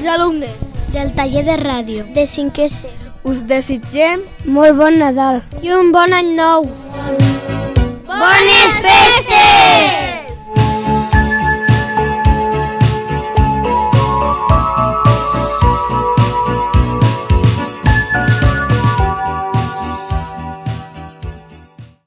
els alumnes del taller de ràdio de 5è C. us desitgem molt bon Nadal i un bon any nou. Bones festes!